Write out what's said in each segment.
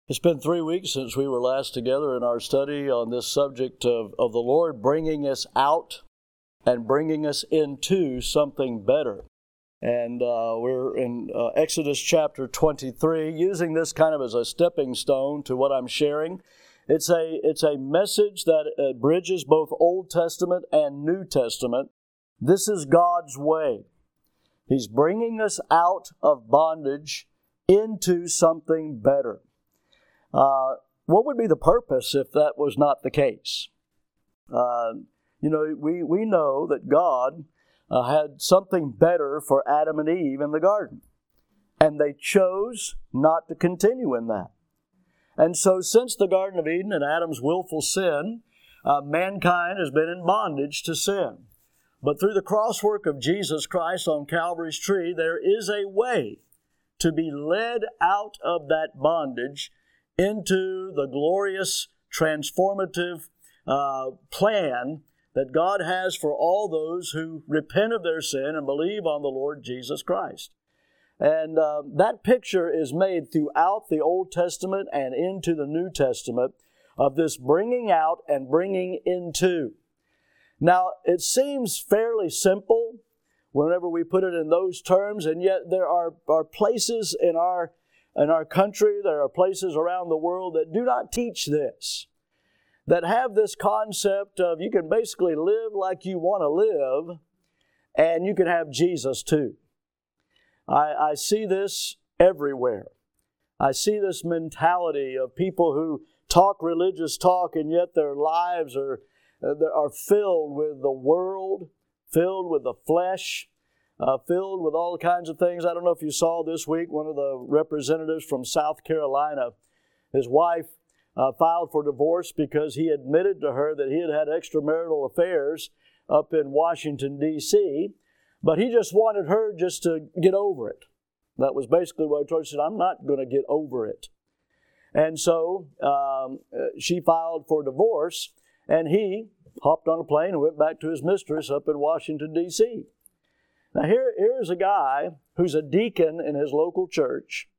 It's been 3 weeks since we were last together in our study on this subject of the Lord bringing us out and bringing us into something better. And we're in Exodus chapter 23, using this kind of as a stepping stone to what I'm sharing. It's a message that bridges both Old Testament and New Testament. This is God's way. He's bringing us out of bondage into something better. What would be the purpose if that was not the case? We know that God had something better for Adam and Eve in the garden, and they chose not to continue in that. And so since the Garden of Eden and Adam's willful sin, mankind has been in bondage to sin. But through the crosswork of Jesus Christ on Calvary's tree, there is a way to be led out of that bondage into the glorious, transformative plan that God has for all those who repent of their sin and believe on the Lord Jesus Christ. And that picture is made throughout the Old Testament and into the New Testament of this bringing out and bringing into. Now, it seems fairly simple whenever we put it in those terms, and yet there are places in our country, there are places around the world that do not teach this, that have this concept of you can basically live like you want to live, and you can have Jesus too. I see this everywhere. I see this mentality of people who talk religious talk, and yet their lives are filled with the world, filled with the flesh, filled with all kinds of things. I don't know if you saw this week, one of the representatives from South Carolina, his wife filed for divorce because he admitted to her that he had had extramarital affairs up in Washington, D.C., but he just wanted her just to get over it. That was basically what he told her. She said, I'm not going to get over it. And so she filed for divorce, and he hopped on a plane and went back to his mistress up in Washington, D.C. Now here's a guy who's a deacon in his local church.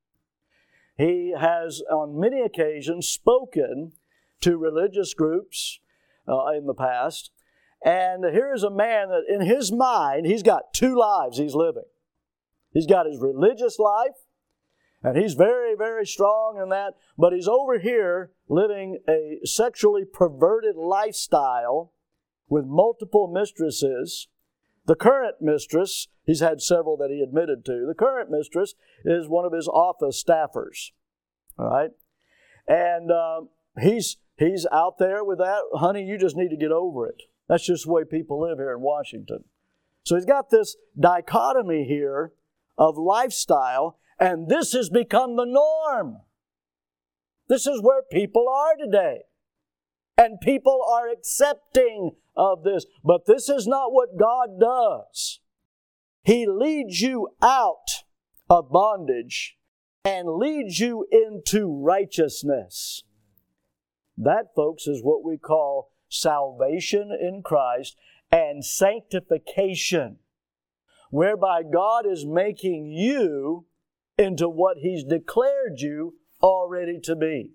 He has on many occasions spoken to religious groups in the past. And here's a man that in his mind, he's got two lives he's living. He's got his religious life, and he's very, very strong in that. But he's over here living a sexually perverted lifestyle with multiple mistresses. The current mistress, he's had several that he admitted to. The current mistress is one of his office staffers. All right? And he's out there with that. Honey, you just need to get over it. That's just the way people live here in Washington. So he's got this dichotomy here of lifestyle, and this has become the norm. This is where people are today. And people are accepting of this. But this is not what God does. He leads you out of bondage and leads you into righteousness. That, folks, is what we call salvation in Christ and sanctification, whereby God is making you into what He's declared you already to be.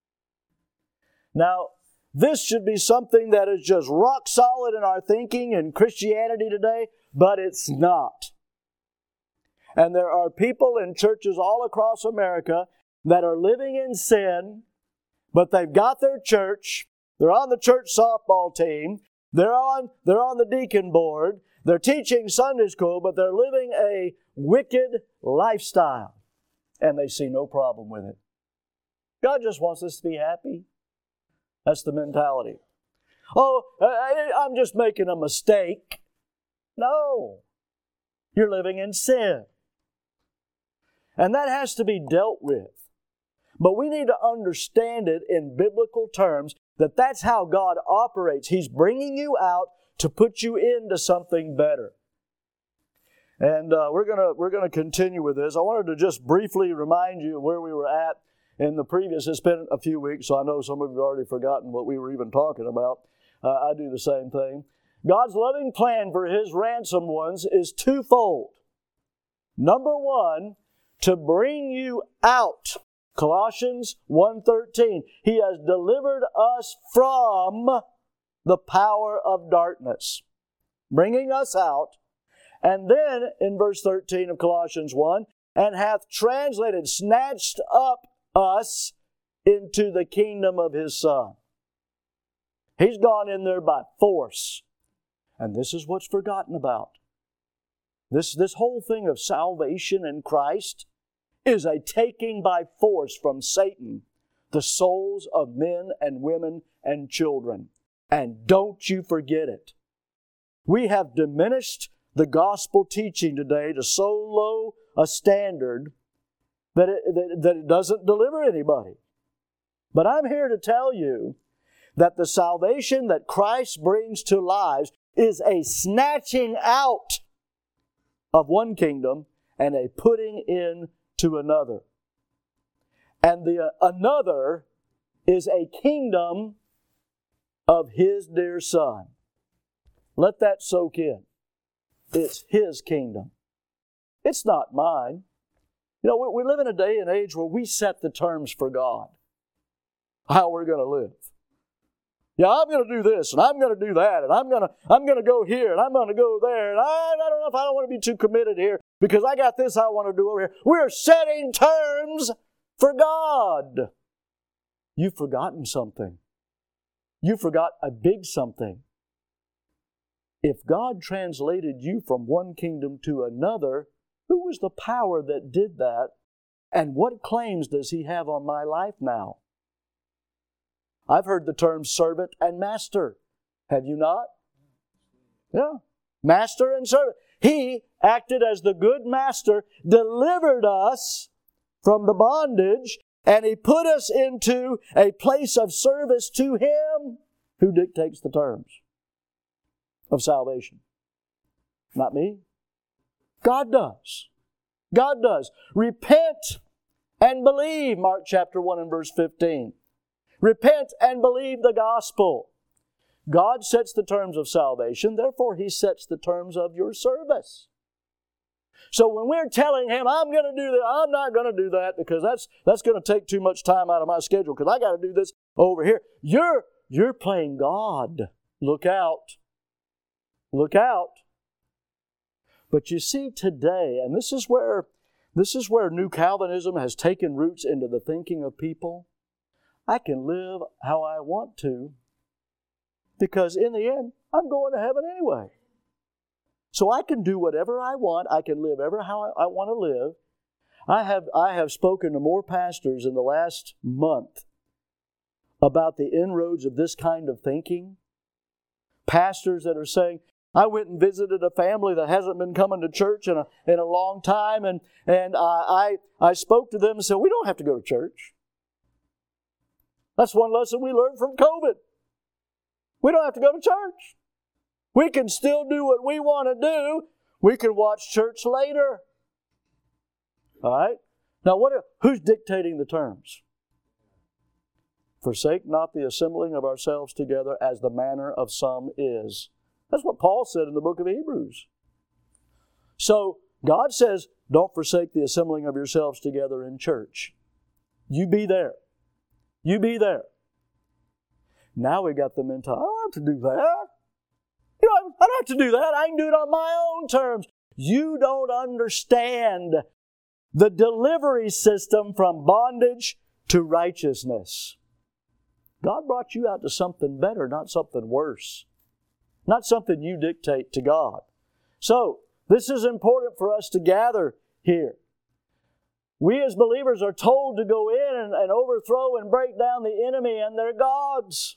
Now, this should be something that is just rock solid in our thinking in Christianity today, but it's not. And there are people in churches all across America that are living in sin, but they've got their church, they're on the church softball team, they're on the deacon board, they're teaching Sunday school, but they're living a wicked lifestyle, and they see no problem with it. God just wants us to be happy. That's the mentality. Oh, I'm just making a mistake. No. You're living in sin. And that has to be dealt with. But we need to understand it in biblical terms that that's how God operates. He's bringing you out to put you into something better. And we're gonna continue with this. I wanted to just briefly remind you where we were at in the previous. It's been a few weeks, so I know some of you have already forgotten what we were even talking about. I do the same thing. God's loving plan for His ransomed ones is twofold. Number one, to bring you out Colossians 1:13. He has delivered us from the power of darkness, bringing us out. And then in verse 13 of Colossians 1, and hath translated, snatched up us into the kingdom of His Son. He's gone in there by force. And this is what's forgotten about. This whole thing of salvation in Christ is a taking by force from Satan the souls of men and women and children. And don't you forget it. We have diminished the gospel teaching today to so low a standard that it doesn't deliver anybody. But I'm here to tell you that the salvation that Christ brings to lives is a snatching out of one kingdom and a putting in to another. And the another is a kingdom of His dear Son. Let that soak in. It's His kingdom. It's not mine. You know, we live in a day and age where we set the terms for God, how we're going to live. Yeah, I'm going to do this, and I'm going to do that, and I'm going to go here, and I'm going to go there, and I don't know if I don't want to be too committed here because I got this I want to do over here. We're setting terms for God. You've forgotten something. You forgot a big something. If God translated you from one kingdom to another, who was the power that did that? And what claims does He have on my life now? I've heard the terms servant and master. Have you not? Yeah. Master and servant. He acted as the good master, delivered us from the bondage, and He put us into a place of service to Him. Who dictates the terms of salvation? Not me. God does. God does. Repent and believe, Mark chapter 1 and verse 15. Repent and believe the gospel. God sets the terms of salvation, therefore He sets the terms of your service. So when we're telling Him, I'm going to do that, I'm not going to do that because that's going to take too much time out of my schedule because I got to do this over here. You're playing God. Look out. Look out. But you see today, and this is where New Calvinism has taken roots into the thinking of people. I can live how I want to because in the end, I'm going to heaven anyway. So I can do whatever I want. I can live ever how I want to live. I have spoken to more pastors in the last month about the inroads of this kind of thinking. Pastors that are saying, I went and visited a family that hasn't been coming to church in a long time, and I spoke to them and said, we don't have to go to church. That's one lesson we learned from COVID. We don't have to go to church. We can still do what we want to do. We can watch church later. All right? Now, who's dictating the terms? Forsake not the assembling of ourselves together as the manner of some is. That's what Paul said in the book of Hebrews. So, God says, don't forsake the assembling of yourselves together in church. You be there. You be there. Now we got the mentality, I don't have to do that. You know, I don't have to do that. I can do it on my own terms. You don't understand the delivery system from bondage to righteousness. God brought you out to something better, not something worse. Not something you dictate to God. So, this is important for us to gather here. We as believers are told to go in and overthrow and break down the enemy and their gods.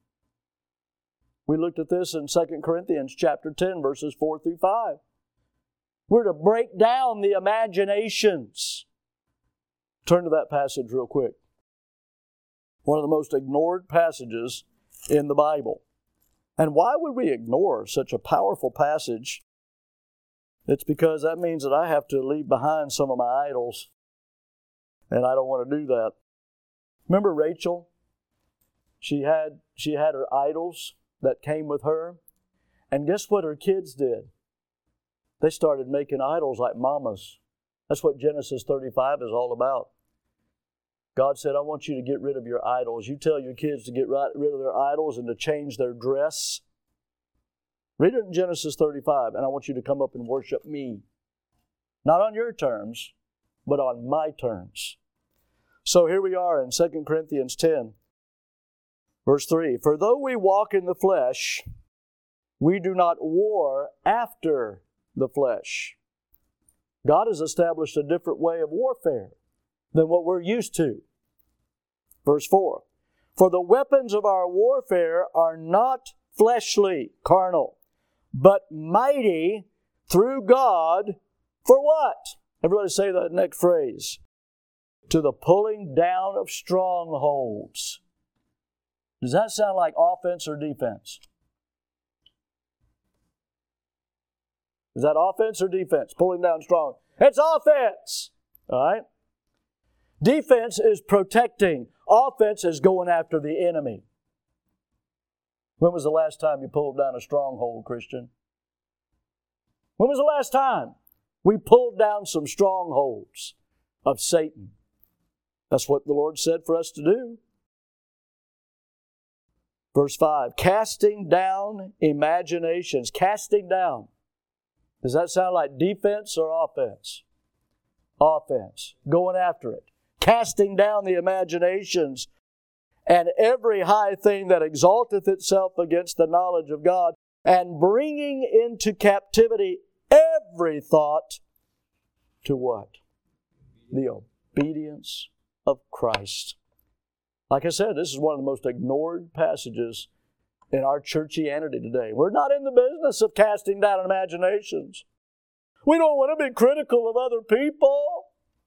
We looked at this in 2 Corinthians chapter 10, verses 4 through 5. We're to break down the imaginations. Turn to that passage real quick. One of the most ignored passages in the Bible. And why would we ignore such a powerful passage? It's because that means that I have to leave behind some of my idols. And I don't want to do that. Remember Rachel? She had her idols that came with her. And guess what her kids did? They started making idols like mamas. That's what Genesis 35 is all about. God said, I want you to get rid of your idols. You tell your kids to get rid of their idols and to change their dress. Read it in Genesis 35, and I want you to come up and worship me. Not on your terms, but on my terms. So here we are in 2 Corinthians 10, verse 3. For though we walk in the flesh, we do not war after the flesh. God has established a different way of warfare than what we're used to. Verse 4. For the weapons of our warfare are not fleshly, carnal, but mighty through God for what? Everybody say that next phrase. To the pulling down of strongholds. Does that sound like offense or defense? Is that offense or defense? Pulling down strong. It's offense. All right? Defense is protecting. Offense is going after the enemy. When was the last time you pulled down a stronghold, Christian? When was the last time we pulled down some strongholds of Satan? That's what the Lord said for us to do. Verse 5, casting down imaginations. Casting down. Does that sound like defense or offense? Offense. Going after it. Casting down the imaginations and every high thing that exalteth itself against the knowledge of God, and bringing into captivity every thought to what? The obedience of Christ. Like I said, this is one of the most ignored passages in our churchianity today. We're not in the business of casting down imaginations. We don't want to be critical of other people.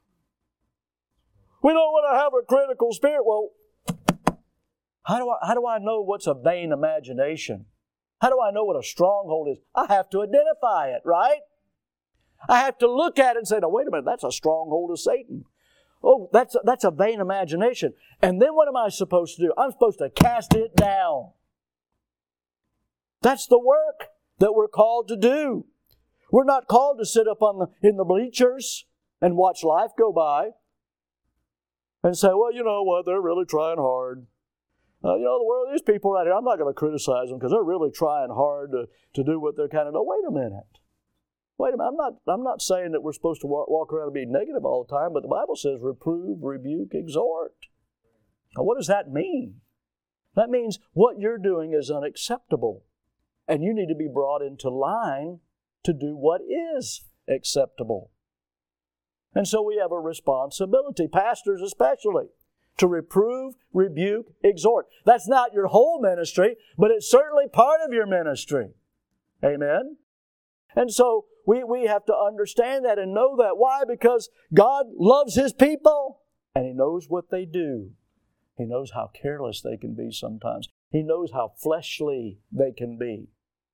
We don't want to have a critical spirit. Well, how do I know what's a vain imagination? How do I know what a stronghold is? I have to identify it, right? I have to look at it and say, no, wait a minute, that's a stronghold of Satan. Oh, that's a vain imagination. And then what am I supposed to do? I'm supposed to cast it down. That's the work that we're called to do. We're not called to sit up in the bleachers and watch life go by and say, well, you know what, they're really trying hard. The world, these people right here, I'm not going to criticize them because they're really trying hard to do what they're kind of doing. Wait a minute. I'm not saying that we're supposed to walk around and be negative all the time, but the Bible says reprove, rebuke, exhort. Now, what does that mean? That means what you're doing is unacceptable, and you need to be brought into line to do what is acceptable. And so we have a responsibility, pastors especially, to reprove, rebuke, exhort. That's not your whole ministry, but it's certainly part of your ministry. Amen? And so we have to understand that and know that. Why? Because God loves His people, and He knows what they do. He knows how careless they can be sometimes. He knows how fleshly they can be.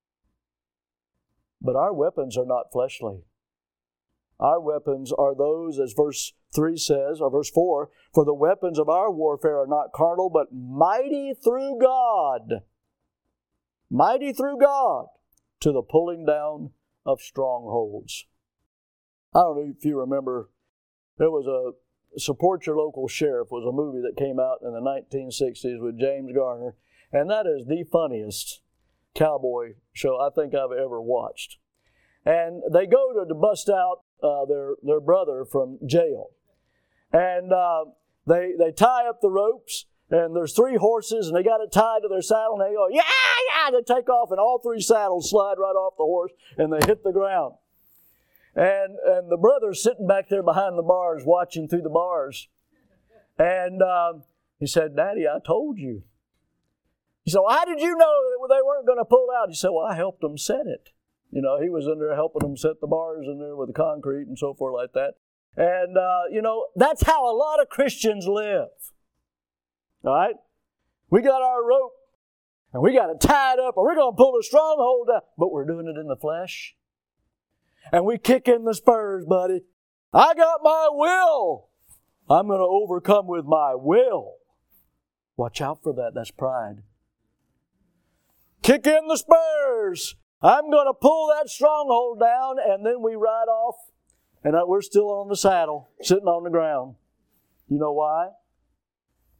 But our weapons are not fleshly. Our weapons are those, as verse 3 says, or verse 4, for the weapons of our warfare are not carnal, but mighty through God. Mighty through God to the pulling down of strongholds. I don't know if you remember, there was a Support Your Local Sheriff was a movie that came out in the 1960s with James Garner, and that is the funniest cowboy show I think I've ever watched. And they go to bust out their brother from jail. And they tie up the ropes, and there's 3 horses, and they got it tied to their saddle, and they go, yeah, yeah, they take off, and all 3 saddles slide right off the horse, and they hit the ground. And the brother's sitting back there behind the bars, watching through the bars. And he said, Daddy, I told you. He said, well, how did you know that they weren't going to pull out? He said, well, I helped them set it. You know, he was in there helping them set the bars in there with the concrete and so forth like that. And, that's how a lot of Christians live. All right? We got our rope, and we got it tied up, and we're going to pull a stronghold down. But we're doing it in the flesh. And we kick in the spurs, buddy. I got my will. I'm going to overcome with my will. Watch out for that. That's pride. Kick in the spurs. I'm going to pull that stronghold down, and then we ride off, and we're still on the saddle, sitting on the ground. You know why?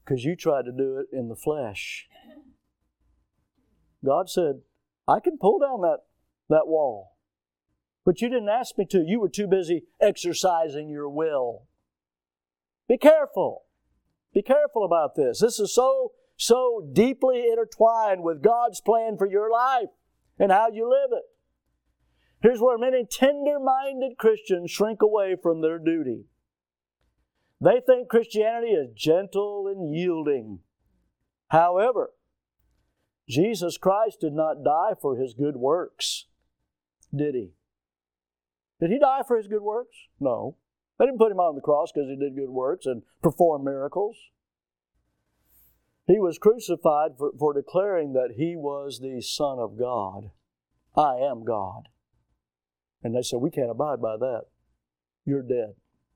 because you tried to do it in the flesh. God said, I can pull down that wall. But you didn't ask me to. You were too busy exercising your will. Be careful. Be careful about this. This is so deeply intertwined with God's plan for your life and how you live it. Here's where many tender-minded Christians shrink away from their duty. They think Christianity is gentle and yielding. However, Jesus Christ did not die for His good works, did He? Did He die for His good works? No. They didn't put Him on the cross because He did good works and performed miracles. He was crucified for declaring that He was the Son of God. I am God. And they said, we can't abide by that. You're dead.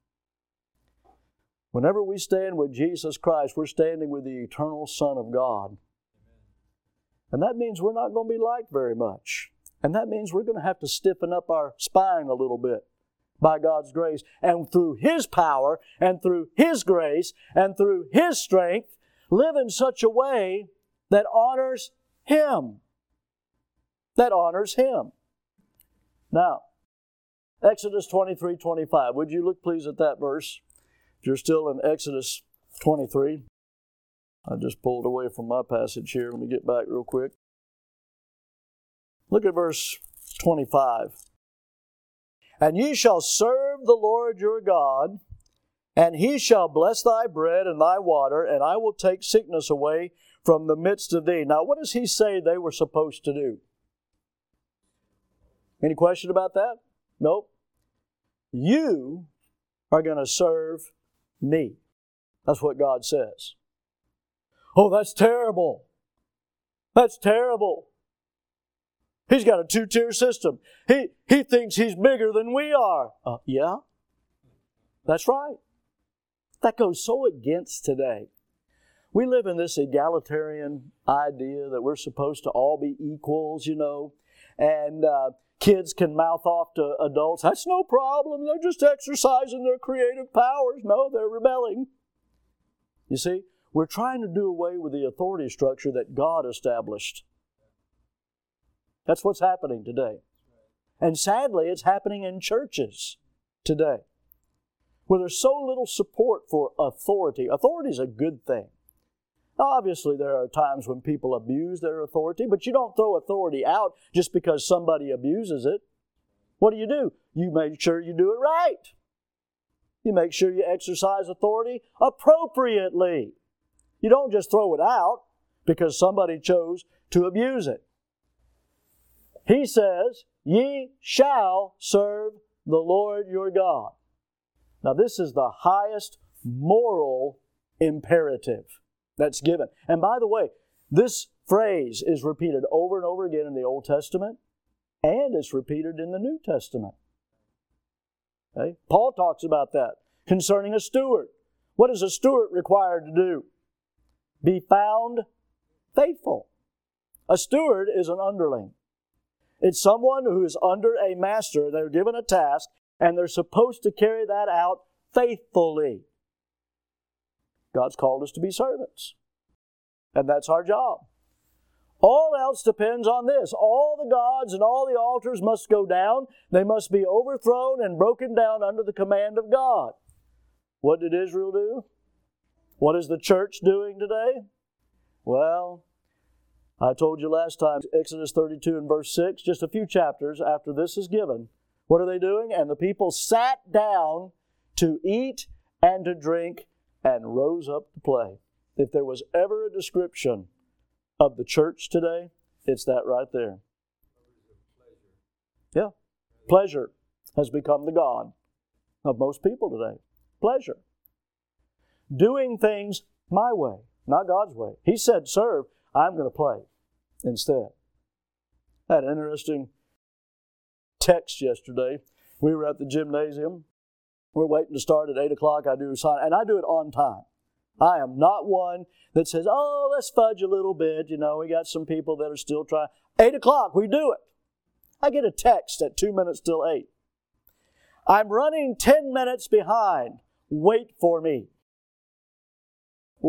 Whenever we stand with Jesus Christ, we're standing with the eternal Son of God. And that means we're not going to be liked very much. And that means we're going to have to stiffen up our spine a little bit by God's grace. And through His power, and through His grace, and through His strength, live in such a way that honors Him. That honors Him. Now, Exodus 23:25. Would you look please at that verse? If you're still in Exodus 23. I just pulled away from my passage here. Let me get back real quick. Look at verse 25. And ye shall serve the Lord your God, and He shall bless thy bread and thy water, and I will take sickness away from the midst of thee. Now, what does He say they were supposed to do? Any question about that? Nope. You are going to serve me. That's what God says. Oh, that's terrible. That's terrible. He's got a two-tier system. He thinks He's bigger than we are. Yeah, that's right. That goes so against today. We live in this egalitarian idea that we're supposed to all be equals, and kids can mouth off to adults, that's no problem, they're just exercising their creative powers. No, they're rebelling. You see, we're trying to do away with the authority structure that God established. That's what's happening today. And sadly, it's happening in churches today, where there's so little support for authority. Authority is a good thing. Obviously, there are times when people abuse their authority, but you don't throw authority out just because somebody abuses it. What do? You make sure you do it right. You make sure you exercise authority appropriately. You don't just throw it out because somebody chose to abuse it. He says, ye shall serve the Lord your God. Now, this is the highest moral imperative that's given. And by the way, this phrase is repeated over and over again in the Old Testament, and it's repeated in the New Testament. Okay? Paul talks about that concerning a steward. What is a steward required to do? Be found faithful. A steward is an underling. It's someone who is under a master. They're given a task, and they're supposed to carry that out faithfully. God's called us to be servants. And that's our job. All else depends on this. All the gods and all the altars must go down. They must be overthrown and broken down under the command of God. What did Israel do? What is the church doing today? Well, I told you last time, Exodus 32 and verse 6, just a few chapters after this is given. What are they doing? And the people sat down to eat and to drink and rose up to play. If there was ever a description of the church today, it's that right there. Yeah. Pleasure has become the god of most people today. Pleasure. Doing things my way, not God's way. He said, serve, I'm going to play instead. I had an interesting text yesterday. We were at the gymnasium. We're waiting to start at 8 o'clock. I do a sign, and I do it on time. I am not one that says, oh, let's fudge a little bit. We got some people that are still trying. 8 o'clock, we do it. I get a text at 2 minutes till 8. I'm running 10 minutes behind. Wait for me. Ooh.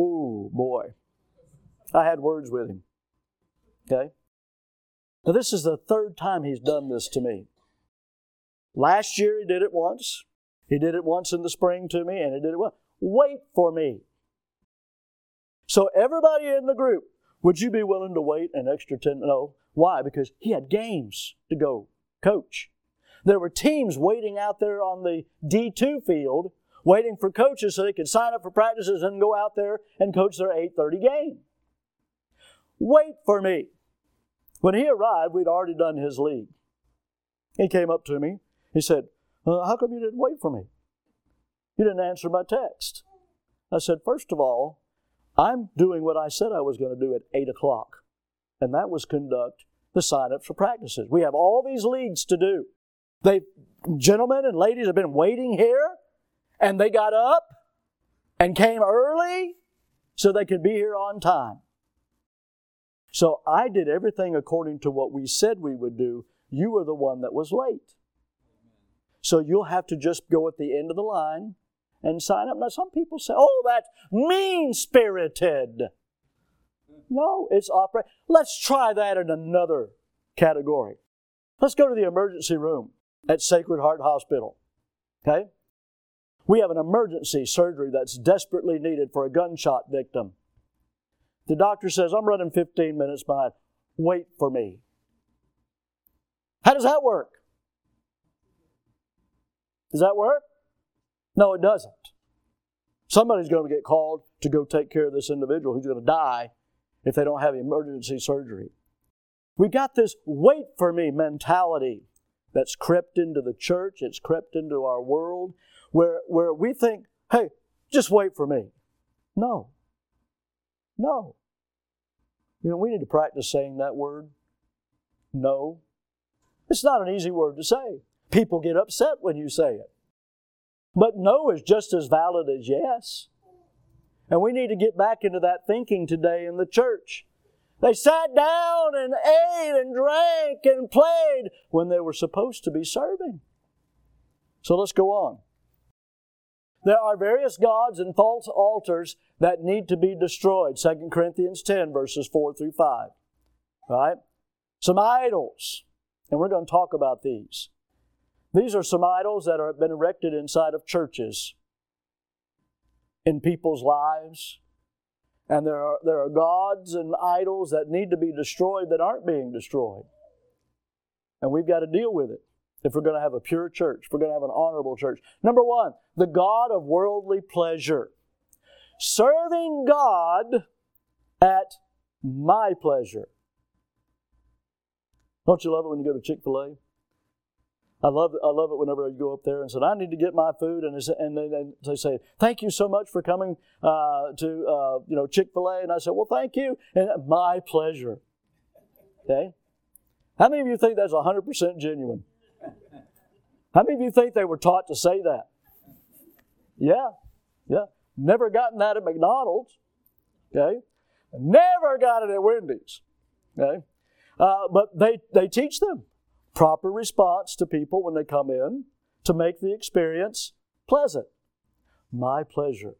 Ooh, boy. I had words with him. Okay? Now, this is the third time he's done this to me. Last year he did it once. He did it once in the spring to me, and he did it once. Wait for me. So everybody in the group, would you be willing to wait an extra 10? No. Why? Because he had games to go coach. There were teams waiting out there on the D2 field, waiting for coaches so they could sign up for practices and go out there and coach their 8:30 game. Wait for me. When he arrived, we'd already done his league. He came up to me. He said, how come you didn't wait for me? You didn't answer my text. I said, first of all, I'm doing what I said I was going to do at 8 o'clock. And that was conduct the sign-ups for practices. We have all these leagues to do. Gentlemen and ladies have been waiting here, and they got up and came early so they could be here on time. So I did everything according to what we said we would do. You were the one that was late. So you'll have to just go at the end of the line and sign up. Now some people say, oh, that's mean-spirited. No, it's opera. Let's try that in another category. Let's go to the emergency room at Sacred Heart Hospital. Okay? We have an emergency surgery that's desperately needed for a gunshot victim. The doctor says, I'm running 15 minutes behind. Wait for me. How does that work? Does that work? No, it doesn't. Somebody's going to get called to go take care of this individual who's going to die if they don't have emergency surgery. We got this wait for me mentality that's crept into the church. It's crept into our world where we think, hey, just wait for me. No. No. You know, we need to practice saying that word. No. It's not an easy word to say. People get upset when you say it. But no is just as valid as yes. And we need to get back into that thinking today in the church. They sat down and ate and drank and played when they were supposed to be serving. So let's go on. There are various gods and false altars that need to be destroyed. 2 Corinthians 10, verses 4 through 5. Right? Some idols. And we're going to talk about these. These are some idols that have been erected inside of churches, in people's lives. And there are gods and idols that need to be destroyed that aren't being destroyed. And we've got to deal with it if we're going to have a pure church, if we're going to have an honorable church. Number one, the god of worldly pleasure. Serving God at my pleasure. Don't you love it when you go to Chick-fil-A? I love it whenever I go up there and say, I need to get my food. And they say, thank you so much for coming to Chick-fil-A. And I say, well, thank you. And my pleasure. Okay? How many of you think that's 100% genuine? How many of you think they were taught to say that? Yeah. Never gotten that at McDonald's. Okay? Never got it at Wendy's. Okay? But they teach them proper response to people when they come in to make the experience pleasant. My pleasure.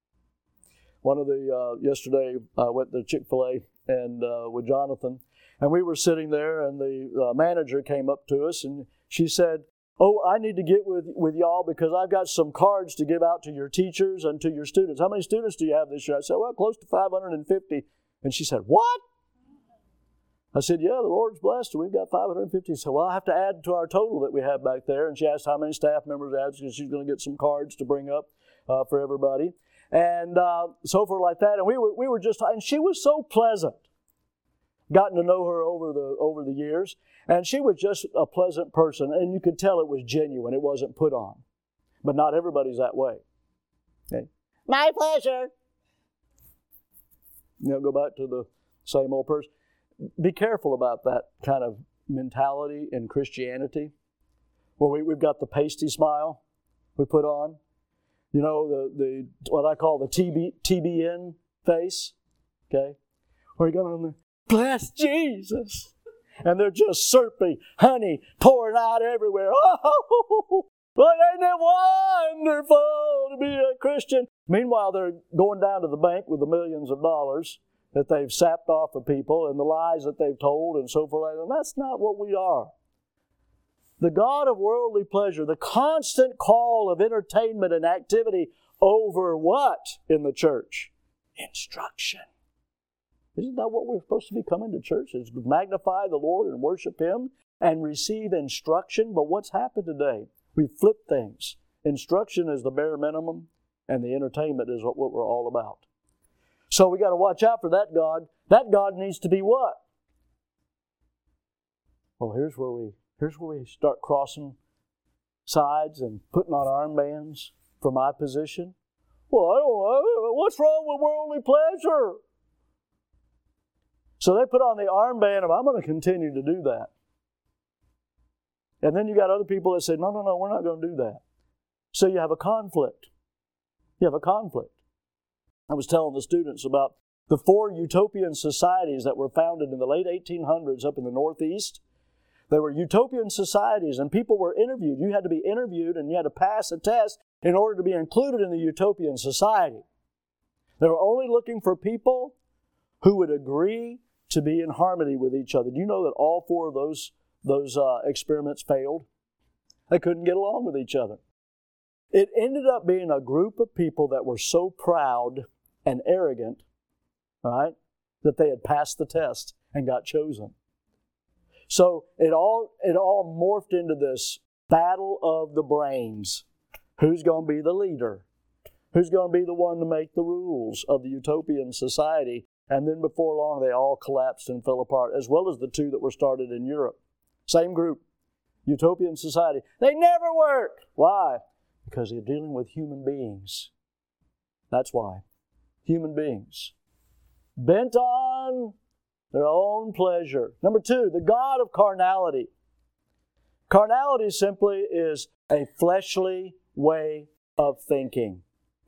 Yesterday I went to Chick-fil-A and with Jonathan, and we were sitting there, and the manager came up to us, and she said, oh, I need to get with y'all because I've got some cards to give out to your teachers and to your students. How many students do you have this year? I said, well, close to 550. And she said, what? I said, yeah, the Lord's blessed. We've got 550. She said, well, I have to add to our total that we have back there. And she asked how many staff members add because she's going to get some cards to bring up for everybody. And so forth like that. And we were just, and she was so pleasant. Gotten to know her over the years. And she was just a pleasant person. And you could tell it was genuine. It wasn't put on. But not everybody's that way. Okay. My pleasure. Go back to the same old person. Be careful about that kind of mentality in Christianity. Well, we've got the pasty smile we put on. The what I call the TBN face. Okay? We're going to bless Jesus. And they're just syrupy honey pouring out everywhere. Oh! Well, ain't it wonderful to be a Christian? Meanwhile, they're going down to the bank with the millions of dollars that they've sapped off of people and the lies that they've told and so forth. And that's not what we are. The God of worldly pleasure, the constant call of entertainment and activity over what in the church? Instruction. Isn't that what we're supposed to be coming to church? Is magnify the Lord and worship Him and receive instruction? But what's happened today? We flip things. Instruction is the bare minimum, and the entertainment is what we're all about. So we got to watch out for that God. That God needs to be what? Well, here's where we start crossing sides and putting on armbands for my position. Well, I don't know. What's wrong with worldly pleasure? So they put on the armband of, I'm going to continue to do that. And then you got other people that say, no, we're not going to do that. So you have a conflict. You have a conflict. I was telling the students about the 4 utopian societies that were founded in the late 1800s up in the Northeast. They were utopian societies, and people were interviewed. You had to be interviewed, and you had to pass a test in order to be included in the utopian society. They were only looking for people who would agree to be in harmony with each other. Do you know that all 4 of those experiments failed? They couldn't get along with each other. It ended up being a group of people that were so proud and arrogant, right, that they had passed the test and got chosen. So it all morphed into this battle of the brains. Who's going to be the leader? Who's going to be the one to make the rules of the utopian society? And then before long, they all collapsed and fell apart, as well as the 2 that were started in Europe. Same group, utopian society. They never work. Why? Because they're dealing with human beings. That's why. Human beings. Bent on their own pleasure. Number 2, the God of carnality. Carnality simply is a fleshly way of thinking.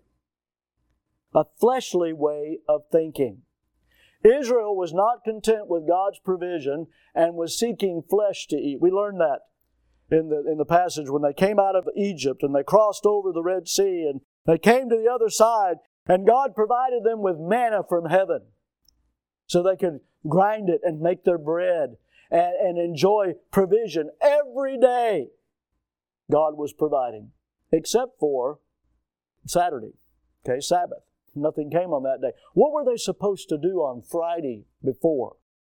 A fleshly way of thinking. Israel was not content with God's provision and was seeking flesh to eat. We learned that in the passage when they came out of Egypt and they crossed over the Red Sea and they came to the other side, and God provided them with manna from heaven so they could grind it and make their bread and enjoy provision every day. God was providing, except for Saturday, Sabbath. Nothing came on that day. What were they supposed to do on Friday before?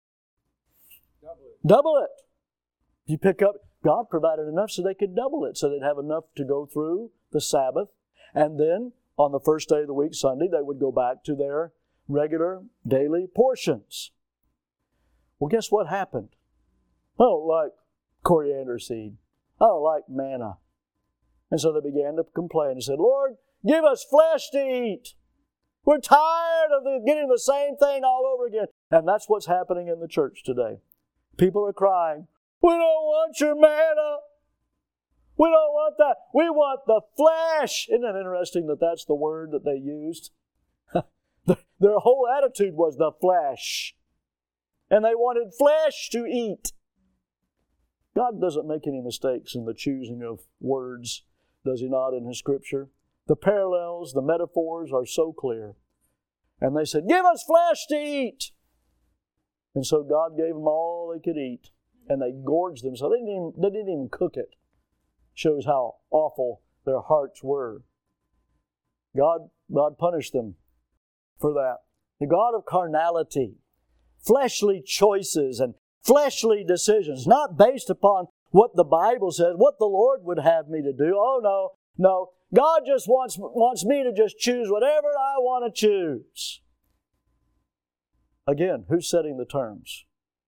Double it. You pick up, God provided enough so they could double it, so they'd have enough to go through the Sabbath. And then on the first day of the week, Sunday, they would go back to their regular daily portions. Well, guess what happened? I don't like coriander seed. I don't like manna. And so they began to complain and said, Lord, give us flesh to eat. We're tired of getting the same thing all over again. And that's what's happening in the church today. People are crying, we don't want your manna. We don't want that. We want the flesh. Isn't it interesting that that's the word that they used? Their whole attitude was the flesh. And they wanted flesh to eat. God doesn't make any mistakes in the choosing of words, does He not, in His Scripture? The parallels, the metaphors are so clear. And they said, give us flesh to eat. And so God gave them all they could eat. And they gorged them. So they didn't even cook it. Shows how awful their hearts were. God punished them for that. The God of carnality. Fleshly choices and fleshly decisions. Not based upon what the Bible says, what the Lord would have me to do. Oh, no. God just wants me to just choose whatever I want to choose. Again, who's setting the terms?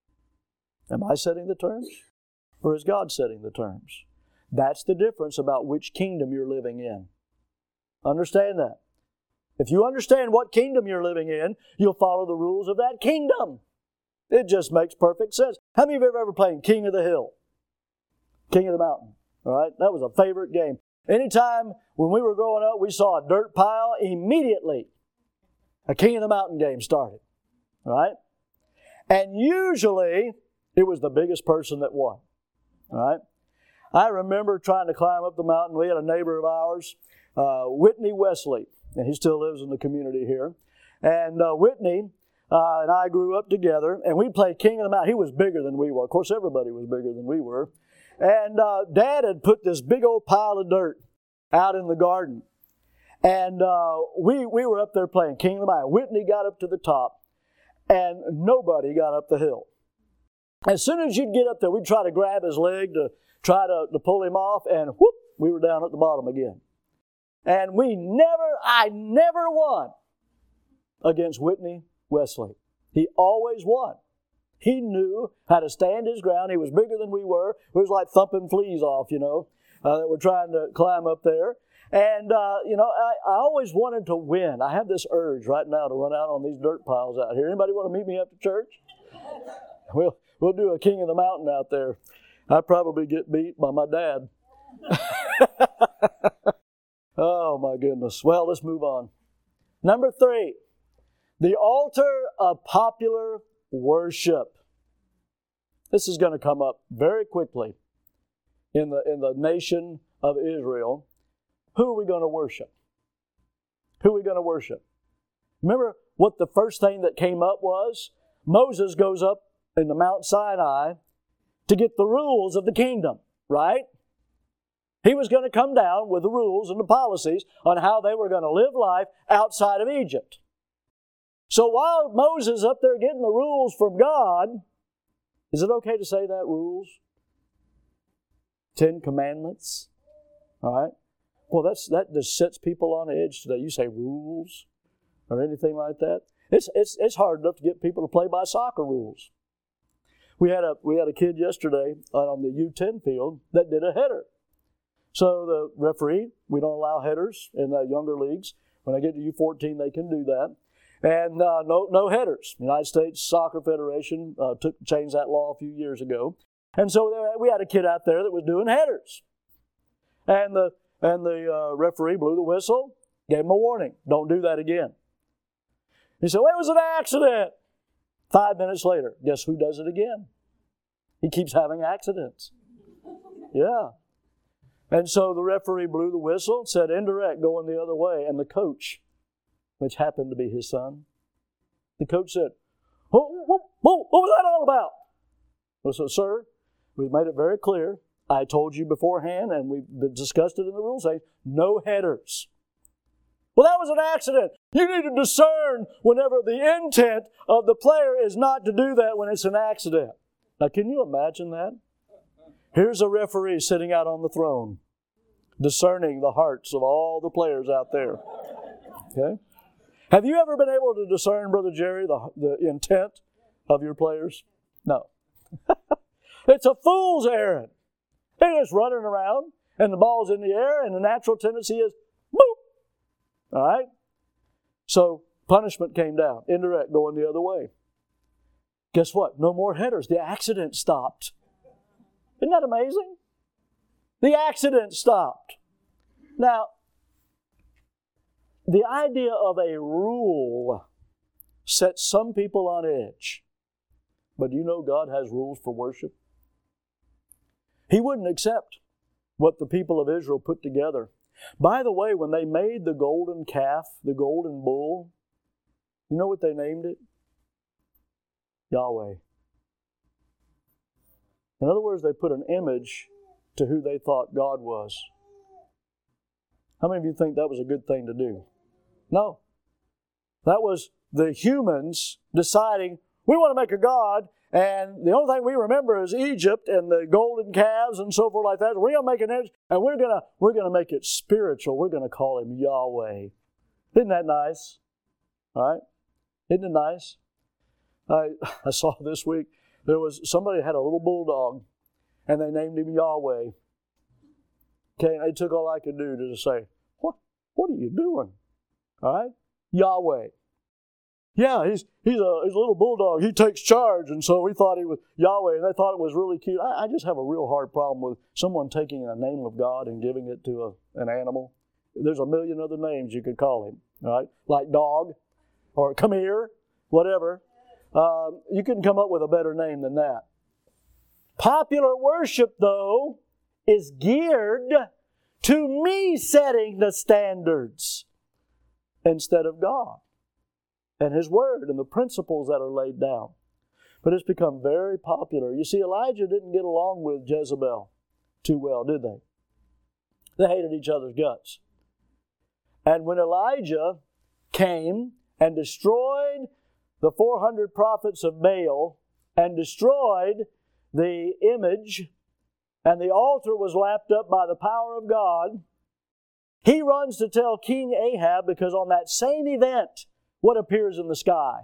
Am I setting the terms? Or is God setting the terms? That's the difference about which kingdom you're living in. Understand that. If you understand what kingdom you're living in, you'll follow the rules of that kingdom. It just makes perfect sense. How many of you have ever played King of the Hill? King of the Mountain. All right? That was a favorite game. Anytime when we were growing up, we saw a dirt pile, immediately a King of the Mountain game started. All right? And usually, it was the biggest person that won. All right? I remember trying to climb up the mountain. We had a neighbor of ours, Whitney Wesley, and he still lives in the community here. And Whitney and I grew up together, and we played King of the Mountain. He was bigger than we were. Of course, everybody was bigger than we were. And Dad had put this big old pile of dirt out in the garden. And we were up there playing King of the Mountain. Whitney got up to the top, and nobody got up the hill. As soon as you'd get up there, we'd try to grab his leg to try to pull him off, and whoop, we were down at the bottom again. And I never won against Whitney Wesley. He always won. He knew how to stand his ground. He was bigger than we were. It was like thumping fleas off, that were trying to climb up there. And, I always wanted to win. I have this urge right now to run out on these dirt piles out here. Anybody want to meet me after church? We'll do a King of the Mountain out there. I'd probably get beat by my dad. Oh, my goodness. Well, let's move on. Number 3, the altar of popular worship. This is going to come up very quickly in the nation of Israel. Who are we going to worship? Who are we going to worship? Remember what the first thing that came up was? Moses goes up in the Mount Sinai to get the rules of the kingdom, right? He was going to come down with the rules and the policies on how they were going to live life outside of Egypt. So while Moses is up there getting the rules from God, is it okay to say that rules? 10 Commandments, all right? Well, that just sets people on edge today. You say rules or anything like that. It's hard enough to get people to play by soccer rules. We had a kid yesterday on the U10 field that did a header. So the referee, we don't allow headers in the younger leagues. When they get to U14, they can do that. And no headers. The United States Soccer Federation changed that law a few years ago. And so we had a kid out there that was doing headers. And the referee blew the whistle, gave him a warning. Don't do that again. He said, well, it was an accident. 5 minutes later, guess who does it again? He keeps having accidents. Yeah. And so the referee blew the whistle, said indirect, going the other way. And the coach, which happened to be his son, the coach said, what was that all about? I said, sir, we've made it very clear. I told you beforehand, and we've discussed it in the rules, no headers. Well, that was an accident. You need to discern whenever the intent of the player is not to do that when it's an accident. Now, can you imagine that? Here's a referee sitting out on the throne, discerning the hearts of all the players out there. Okay? Have you ever been able to discern, Brother Jerry, the intent of your players? No. It's a fool's errand. They're just running around, and the ball's in the air, and the natural tendency is, boop! All right? So, punishment came down, indirect, going the other way. Guess what? No more headers. The accident stopped. Isn't that amazing? The accident stopped. Now, the idea of a rule sets some people on edge. But do you know God has rules for worship? He wouldn't accept what the people of Israel put together. By the way, when they made the golden calf, the golden bull, you know what they named it? Yahweh. In other words, they put an image to who they thought God was. How many of you think that was a good thing to do? No. That was the humans deciding, we want to make a God, and the only thing we remember is Egypt and the golden calves and so forth like that. We're going to make an image, and we're going to make it spiritual. We're going to call him Yahweh. Isn't that nice? All right? Isn't it nice? I saw this week, somebody had a little bulldog, and they named him Yahweh. Okay, and they took all I could do to just say, what are you doing? All right? Yahweh. Yeah, he's a little bulldog. He takes charge, and so we thought he was Yahweh, and they thought it was really cute. I just have a real hard problem with someone taking a name of God and giving it to an animal. There's a million other names you could call him, all right? Like dog, or come here, whatever. You couldn't come up with a better name than that. Popular worship, though, is geared to me setting the standards instead of God and His Word and the principles that are laid down. But it's become very popular. You see, Elijah didn't get along with Jezebel too well, did they? They hated each other's guts. And when Elijah came and destroyed the 400 prophets of Baal and destroyed the image, and the altar was lapped up by the power of God, he runs to tell King Ahab, because on that same event, what appears in the sky?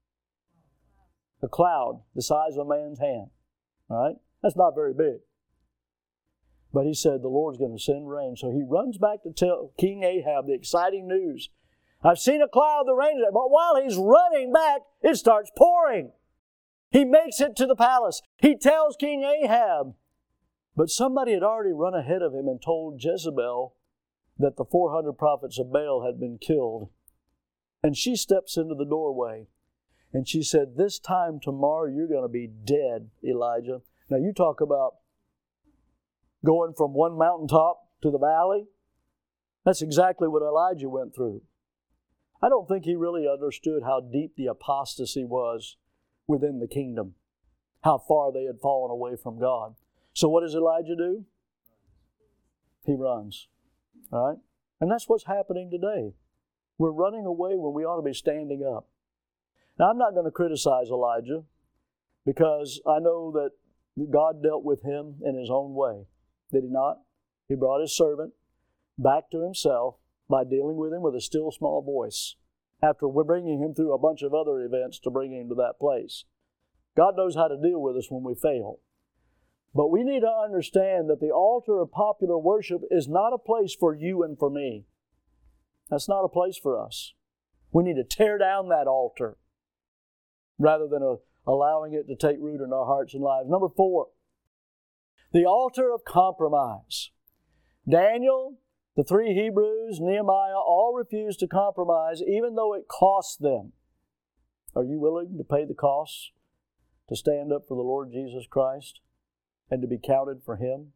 A cloud the size of a man's hand. All right? That's not very big. But he said the Lord's going to send rain. So he runs back to tell King Ahab the exciting news. I've seen a cloud, the rain. But while he's running back, it starts pouring. He makes it to the palace. He tells King Ahab. But somebody had already run ahead of him and told Jezebel that the 400 prophets of Baal had been killed. And she steps into the doorway. And she said, this time tomorrow you're going to be dead, Elijah. Now you talk about going from one mountaintop to the valley. That's exactly what Elijah went through. I don't think he really understood how deep the apostasy was within the kingdom, how far they had fallen away from God. So what does Elijah do? He runs. All right? And that's what's happening today. We're running away when we ought to be standing up. Now, I'm not going to criticize Elijah because I know that God dealt with him in His own way. Did He not? He brought His servant back to Himself by dealing with him with a still small voice after we're bringing him through a bunch of other events to bring him to that place. God knows how to deal with us when we fail. But we need to understand that the altar of popular worship is not a place for you and for me. That's not a place for us. We need to tear down that altar rather than allowing it to take root in our hearts and lives. Number 4, the altar of compromise. Daniel, the 3 Hebrews, Nehemiah, all refused to compromise even though it cost them. Are you willing to pay the cost to stand up for the Lord Jesus Christ and to be counted for Him?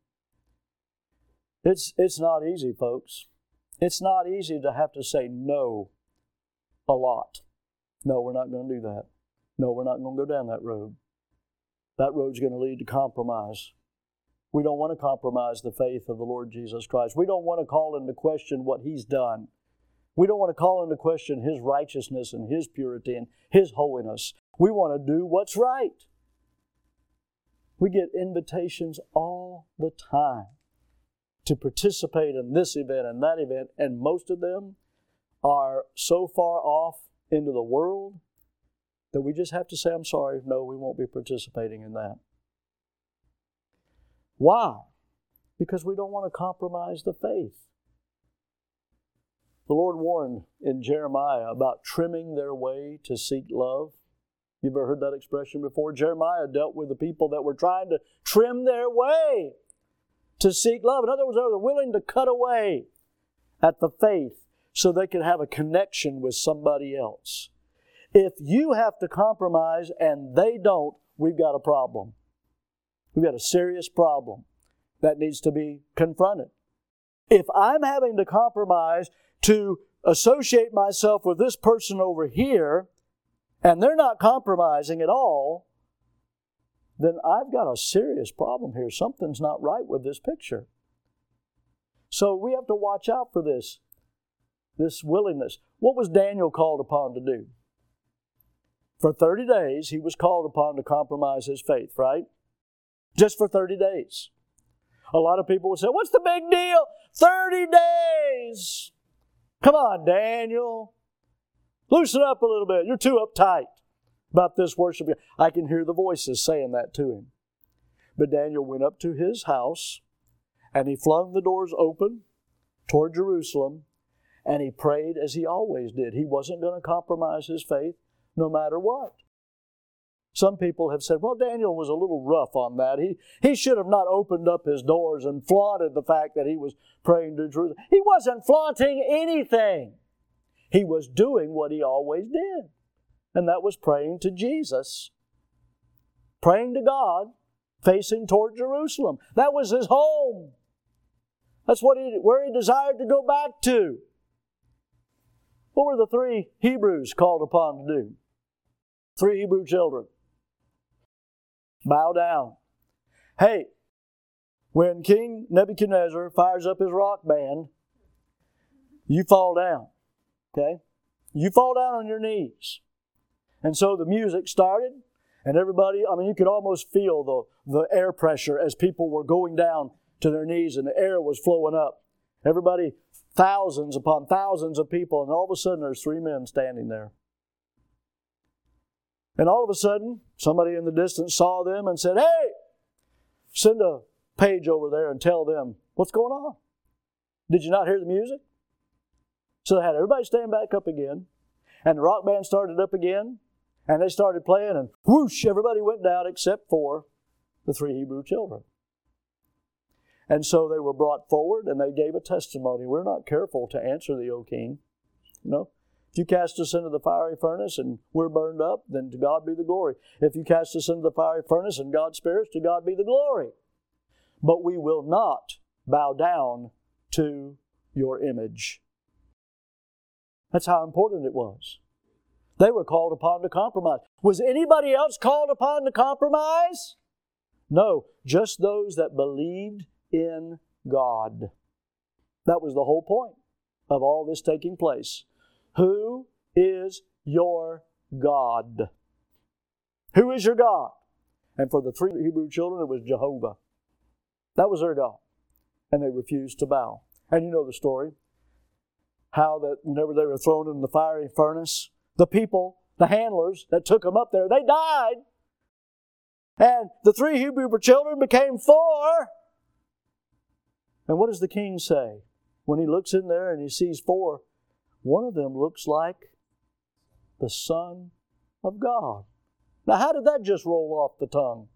It's not easy, folks. It's not easy to have to say no a lot. No, we're not going to do that. No, we're not going to go down that road. That road's going to lead to compromise. We don't want to compromise the faith of the Lord Jesus Christ. We don't want to call into question what He's done. We don't want to call into question His righteousness and His purity and His holiness. We want to do what's right. We get invitations all the time to participate in this event and that event, and most of them are so far off into the world that we just have to say, I'm sorry, no, we won't be participating in that. Why? Because we don't want to compromise the faith. The Lord warned in Jeremiah about trimming their way to seek love. You've ever heard that expression before? Jeremiah dealt with the people that were trying to trim their way to seek love. In other words, they were willing to cut away at the faith so they could have a connection with somebody else. If you have to compromise and they don't, we've got a problem. We've got a serious problem that needs to be confronted. If I'm having to compromise to associate myself with this person over here, and they're not compromising at all, then I've got a serious problem here. Something's not right with this picture. So we have to watch out for this willingness. What was Daniel called upon to do? For 30 days, he was called upon to compromise his faith, right? Just for 30 days. A lot of people would say, what's the big deal? 30 days! Come on, Daniel. Loosen up a little bit. You're too uptight about this worship. I can hear the voices saying that to him. But Daniel went up to his house, and he flung the doors open toward Jerusalem, and he prayed as he always did. He wasn't going to compromise his faith no matter what. Some people have said, well, Daniel was a little rough on that. He should have not opened up his doors and flaunted the fact that he was praying to Jerusalem. He wasn't flaunting anything. He was doing what he always did. And that was praying to Jesus, praying to God, facing toward Jerusalem. That was his home. That's where he desired to go back to. What were the three Hebrews called upon to do? Three Hebrew children. Bow down. Hey, when King Nebuchadnezzar fires up his rock band, you fall down. Okay? You fall down on your knees. And so the music started, and everybody, you could almost feel the air pressure as people were going down to their knees and the air was flowing up. Everybody, thousands upon thousands of people, and all of a sudden there's three men standing there. And all of a sudden, somebody in the distance saw them and said, "Hey, send a page over there and tell them what's going on. Did you not hear the music?" So they had everybody stand back up again, and the rock band started up again, and they started playing, and whoosh, everybody went down except for the three Hebrew children. And so they were brought forward, and they gave a testimony. "We're not careful to answer thee, O king. If you cast us into the fiery furnace and we're burned up, then to God be the glory. If you cast us into the fiery furnace and God spares, to God be the glory. But we will not bow down to your image." That's how important it was. They were called upon to compromise. Was anybody else called upon to compromise? No, just those that believed in God. That was the whole point of all this taking place. Who is your God? Who is your God? And for the three Hebrew children, it was Jehovah. That was their God. And they refused to bow. And you know the story. How that whenever they were thrown in the fiery furnace, the people, the handlers that took them up there, they died. And the three Hebrew children became four. And what does the king say? When he looks in there and he sees four, one of them looks like the Son of God. Now, how did that just roll off the tongue?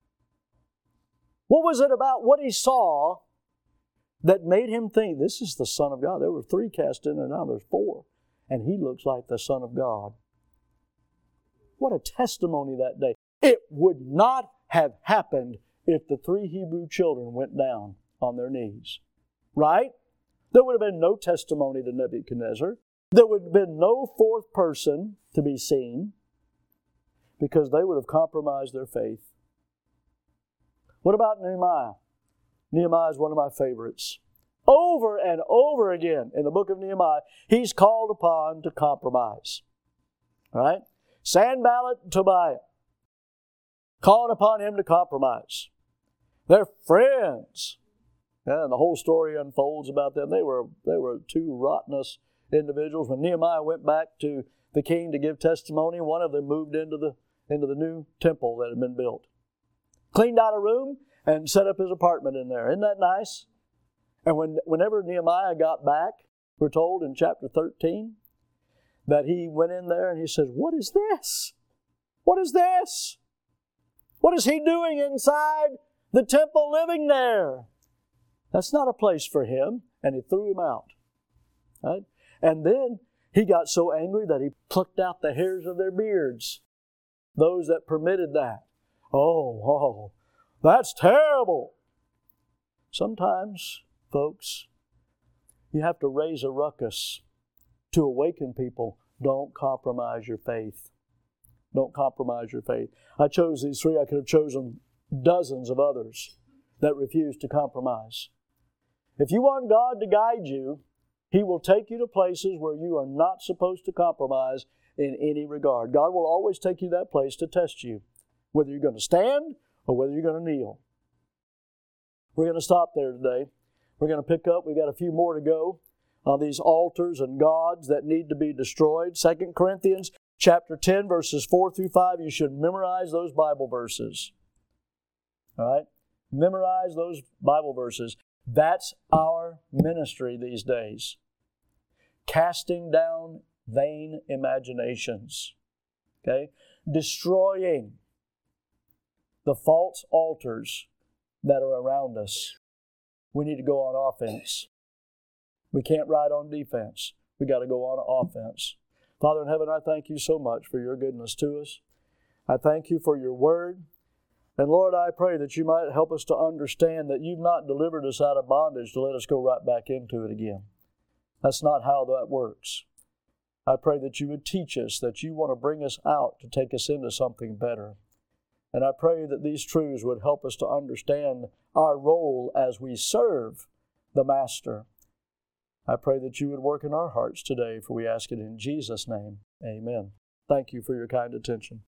What was it about what he saw that made him think, this is the Son of God? There were three cast in there, now there's four. And he looks like the Son of God. What a testimony that day. It would not have happened if the three Hebrew children went down on their knees. Right? There would have been no testimony to Nebuchadnezzar. There would have been no fourth person to be seen because they would have compromised their faith. What about Nehemiah? Nehemiah is one of my favorites. Over and over again in the book of Nehemiah, he's called upon to compromise. All right? Sanballat and Tobiah, calling upon him to compromise. They're friends. And the whole story unfolds about them. They were two rottenest individuals. When Nehemiah went back to the king to give testimony, one of them moved into the new temple that had been built. Cleaned out a room and set up his apartment in there. Isn't that nice? And whenever Nehemiah got back, we're told in chapter 13 that he went in there and he says, "What is this? What is this? What is he doing inside the temple living there? That's not a place for him." And he threw him out. Right? And then he got so angry that he plucked out the hairs of their beards. Those that permitted that. Oh, that's terrible. Sometimes, folks, you have to raise a ruckus to awaken people. Don't compromise your faith. Don't compromise your faith. I chose these three. I could have chosen dozens of others that refused to compromise. If you want God to guide you, He will take you to places where you are not supposed to compromise in any regard. God will always take you to that place to test you, whether you're going to stand or whether you're going to kneel. We're going to stop there today. We're going to pick up. We've got a few more to go on these altars and gods that need to be destroyed. 2 Corinthians chapter 10, verses 4 through 5. You should memorize those Bible verses. All right? Memorize those Bible verses. That's our ministry these days. Casting down vain imaginations. Okay? Destroying the false altars that are around us. We need to go on offense. We can't ride on defense. We got to go on offense. Father in heaven, I thank you so much for your goodness to us. I thank you for your word. And Lord, I pray that you might help us to understand that you've not delivered us out of bondage to let us go right back into it again. That's not how that works. I pray that you would teach us that you want to bring us out to take us into something better. And I pray that these truths would help us to understand our role as we serve the Master. I pray that you would work in our hearts today, for we ask it in Jesus' name. Amen. Thank you for your kind attention.